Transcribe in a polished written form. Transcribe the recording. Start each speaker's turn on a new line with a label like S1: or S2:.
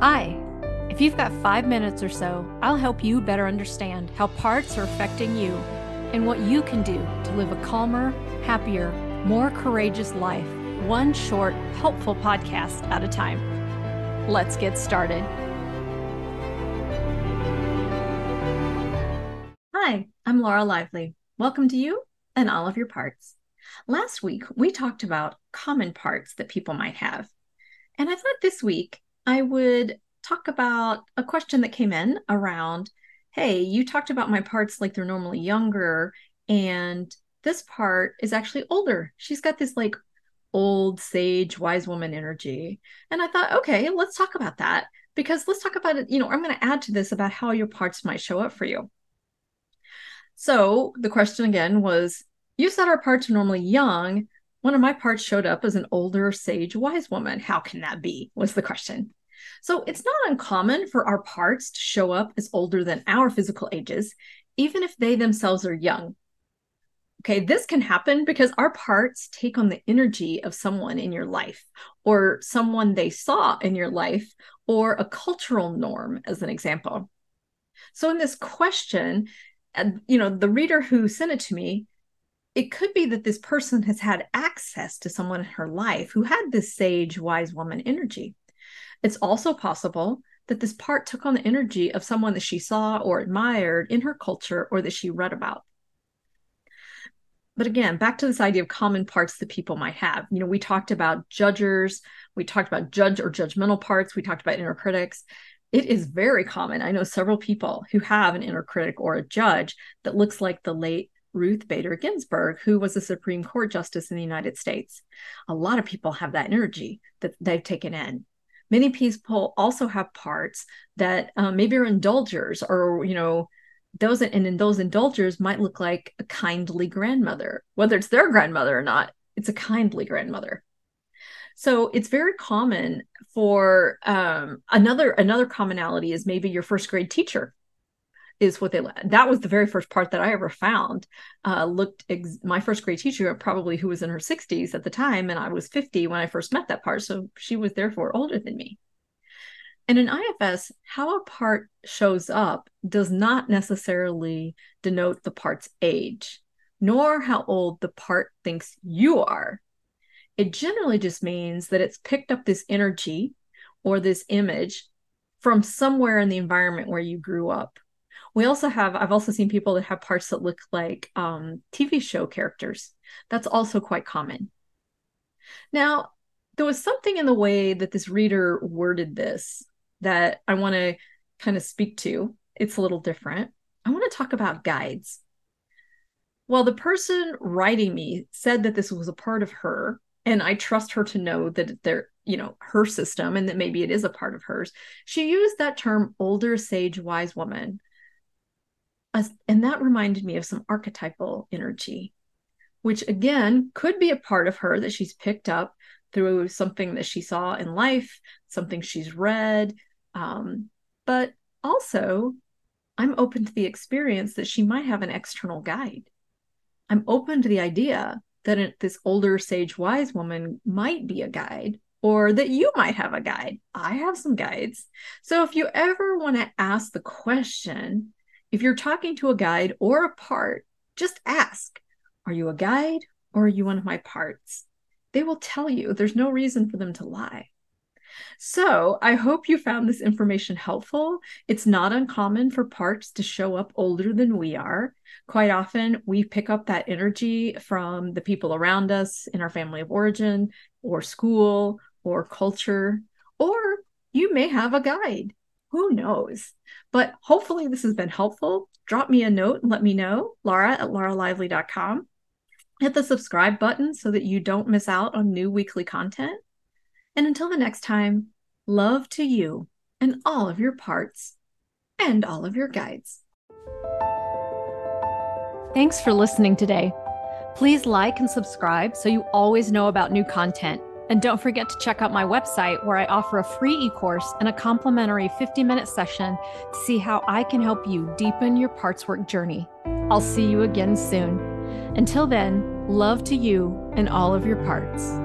S1: Hi. If you've got 5 minutes or so, I'll help you better understand how parts are affecting you and what you can do to live a calmer, happier, more courageous life, one short, helpful podcast at a time. Let's get started. Hi, I'm Laura Lively. Welcome to you and all of your parts. Last week, we talked about common parts that people might have. And I thought this week I would talk about a question that came in around, hey, you talked about my parts like they're normally younger, and this part is actually older. She's got this like old sage, wise woman energy. And I thought, okay, let's talk about that because let's talk about it. I'm going to add to this about how your parts might show up for you. So the question again was, you said our parts are normally young. One of my parts showed up as an older sage wise woman. How can that be? Was the question. So it's not uncommon for our parts to show up as older than our physical ages, even if they themselves are young. Okay, this can happen because our parts take on the energy of someone in your life, or someone they saw in your life, or a cultural norm, as an example. So in this question, the reader who sent it to me, it could be that this person has had access to someone in her life who had this sage, wise woman energy. It's also possible that this part took on the energy of someone that she saw or admired in her culture or that she read about. But again, back to this idea of common parts that people might have. We talked about judgers, we talked about judge or judgmental parts, we talked about inner critics. It is very common. I know several people who have an inner critic or a judge that looks like the late Ruth Bader Ginsburg, who was a Supreme Court justice in the United States. A lot of people have that energy that they've taken in. Many people also have parts that maybe are indulgers, or, those indulgers might look like a kindly grandmother. Whether it's their grandmother or not, it's a kindly grandmother. So it's very common for another commonality is maybe your first grade teacher is what that was the very first part that I ever found. My first grade teacher, probably who was in her 60s at the time, and I was 50 when I first met that part. So she was therefore older than me. And in IFS, how a part shows up does not necessarily denote the part's age, nor how old the part thinks you are. It generally just means that it's picked up this energy or this image from somewhere in the environment where you grew up. I've also seen people that have parts that look like TV show characters. That's also quite common. Now, there was something in the way that this reader worded this that I want to kind of speak to. It's a little different. I want to talk about guides. Well, the person writing me said that this was a part of her, and I trust her to know that they're, her system, and that maybe it is a part of hers. She used that term, older sage wise woman. And that reminded me of some archetypal energy, which again could be a part of her that she's picked up through something that she saw in life, something she's read. But also, I'm open to the experience that she might have an external guide. I'm open to the idea that this older sage wise woman might be a guide, or that you might have a guide. I have some guides. So if you ever want to ask the question, if you're talking to a guide or a part, just ask, are you a guide or are you one of my parts? They will tell you. There's no reason for them to lie. So I hope you found this information helpful. It's not uncommon for parts to show up older than we are. Quite often, we pick up that energy from the people around us in our family of origin, or school, or culture, or you may have a guide. Who knows? But hopefully this has been helpful. Drop me a note and let me know, Laura@lauralively.com. Hit the subscribe button so that you don't miss out on new weekly content. And until the next time, love to you and all of your parts and all of your guides. Thanks for listening today. Please like and subscribe so you always know about new content. And don't forget to check out my website where I offer a free e-course and a complimentary 50-minute session to see how I can help you deepen your parts work journey. I'll see you again soon. Until then, love to you and all of your parts.